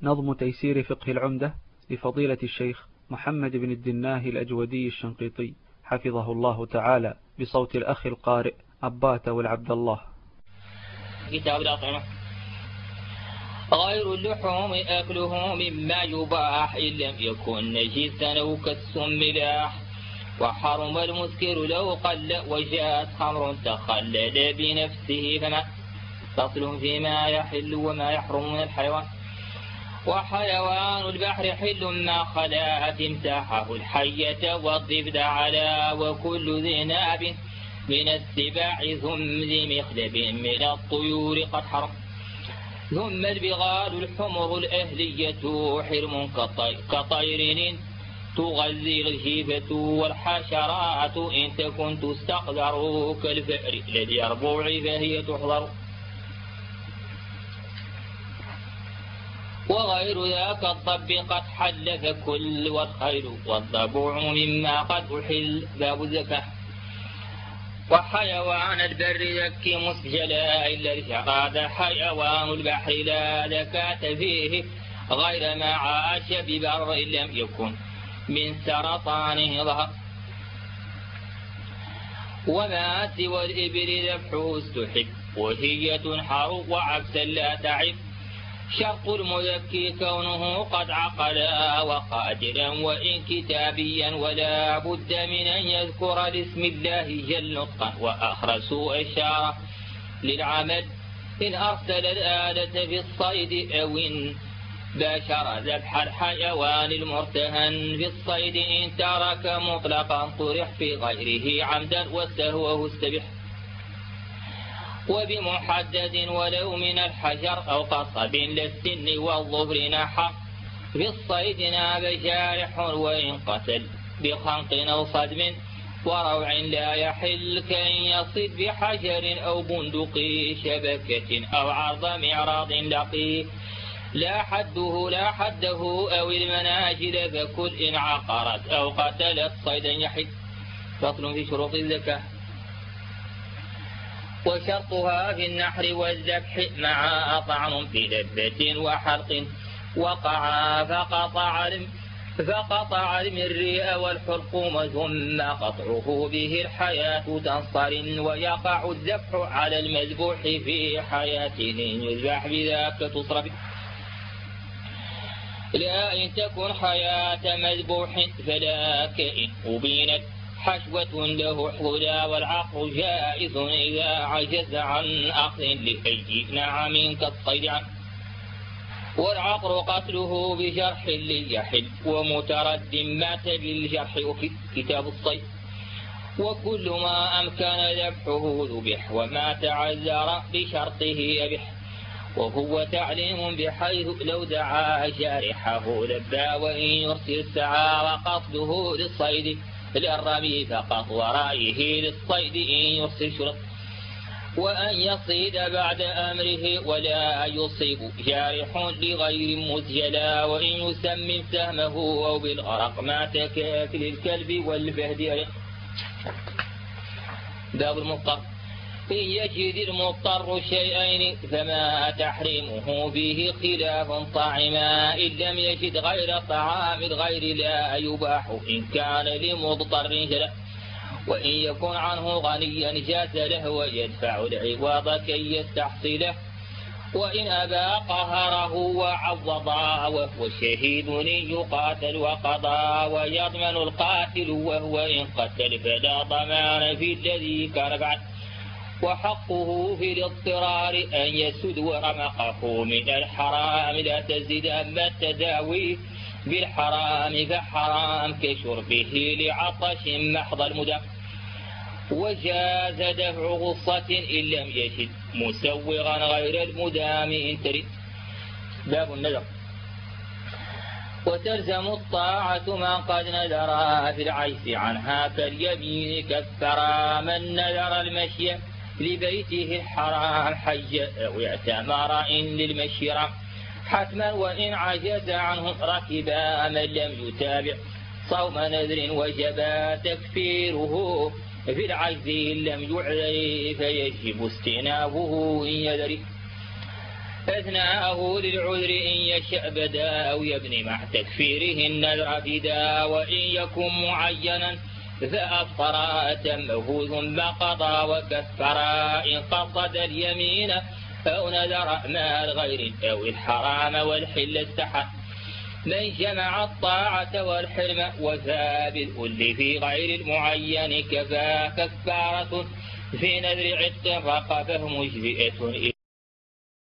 نظم تيسير فقه العمدة لفضيلة الشيخ محمد بن الدناه الأجودي الشنقيطي حفظه الله تعالى بصوت الأخ القارئ عبات والعبد الله. كتاب الأطعمة. غير اللحوم أكله مما يباح إن لم يكن نجسا أو كالسملاح، وحرم المسكر لو قل وجاءت خمر تخلل بنفسه فما فصل فيما يحل وما يحرم من الحيوان. وحيوان البحر حل ما خلا تمساحه الحية والضفدع على، وكل ذي ناب من السباع ثم ذي مخلب من الطيور قد حرم. ثم البغال الحمر الأهلية حرم كطير تغذي الجيفة، والحشرات إن تكن تستقدر كالفأر لليربوع فهي تحضر. وغير ذاك الضب قد حل فكل، والخيل والضبوع مما قد أحل باب الزكاة. وحيوان البر ذكي مسجلا إلا الجراد، حيوان البحر لا زكاة فيه غير ما عاش ببر لم يكن من سرطانه ظهر. وما سوى الإبل ذبحه استحب وهي تنحر وعبسا لا تعب. شرط المذكي كونه قد عقلا وقادرا وإن كتابيا، ولا بد من أن يذكر لاسم الله جل نطقا وأخرس إشارة للعمل. إن أرسل الآلة في الصيد أو إن باشر ذبح الحيوان المرتهن في الصيد، إن ترك مطلقا طرح في غيره عمدا واستهوه استبح. وبمحدد ولو من الحجر أو قصب للسن والظفر نحر. في الصيد ناب جارح وإن قتل بخنق أو صدم وروع لا يحل، كأن يصد بحجر أو بندق شبكة أو عرض معراض لقي. لا حده أو المناجل فكل إن عقرت أو قتلت صيدا يحل. فصل في شروط الزكاة. وشرطها في النحر والذبح مع طعن في لذة وحرق وقعا فقطع المريء والحلقوم، ثم قطعه به الحياة تنصرم. ويقع الذبح على المذبوح في حياته يذبح بذاك تصرف. لا إن تكن حياة مذبوح فلا كإن أبينت حشوة له حولا. والعقل جائز إذا عجز عن أخذ لأي نعم كالصيد عنه. والعقل قتله بجرح ليحل، ومترد مات بالجرح وفي كتاب الصيد. وكل ما أمكن ذبحه ذبح، وما تعذر بشرطه يبح. وهو تعليم بحيث لو دعا جارحه لبى، وإن يرسل سعى وقصده للصيد للرمي فقط، ورائه للصيد إن يرسل شرط. وأن يصيد بعد أمره ولا يصيب جارح لغير مسجلا، وإن يسمم سهمه أو بالغرق مات كاكل الكلب والفهد. باب المضطر. إن يجد المضطر شيئين فما تحريمه فيه خلاف طعما. إن لم يجد غير طعام الغير لا يباح إن كان لمضطر جلا. وإن يكن عنه غنيا جاز له ويدفع العوض كي يستحصله. وإن أبى قهره وعوضا وهو شهيد يقاتل وقضى. ويضمن القاتل وهو إن قتل فلا ضمان في الذي كان بعد. وحقه في الاضطرار أن يسد ورمقه من الحرام لا تزد. أما التداوي بالحرام فحرام كشربه لعطش محض المدى. وجاز دفع غصة إن لم يجد مسوغا غير المدام إن ترد. باب النذر. وتلزم الطاعة ما قد نذر في العجز عنها كاليمين كالثرى. من نذر المشي لبيته الحرام حج أو اعتمر إن للمشي رام حتما. وإن عجز عنه ركبا من لم يتابع صوم نذر وجب تكفيره في العجز إن لم يعذر فيجب استئنافه إن يدري. أثناءه للعذر إن يشأ بدا أو يبني مع تكفيره النذر فدا، وإن يكن معينا فأفطر أتمه ثم قضى وكفرا، إن قصد اليمين أو نذر مع الغير أو الحرام والحل استحى. من جمع الطاعة والحرم وفى بالأل في غير المعين كفى كفارة في نذر عتق رقبه مجزئة